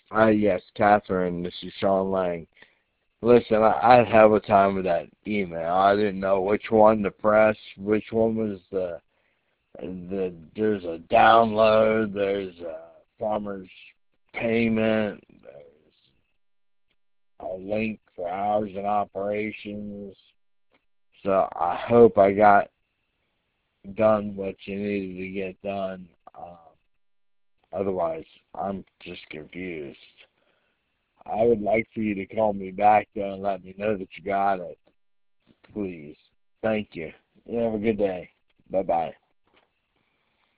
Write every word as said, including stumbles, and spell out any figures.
Uh, yes, Catherine, this is Sean Lang. Listen, I, I had hell of a time with that email. I didn't know which one to press, which one was the, the there's a download, there's a farmer's payment, there's a link for hours and operations. So I hope I got done what you needed to get done. Um, Otherwise, I'm just confused. I would like for you to call me back though and let me know that you got it. Please. Thank you. You have a good day. Bye bye.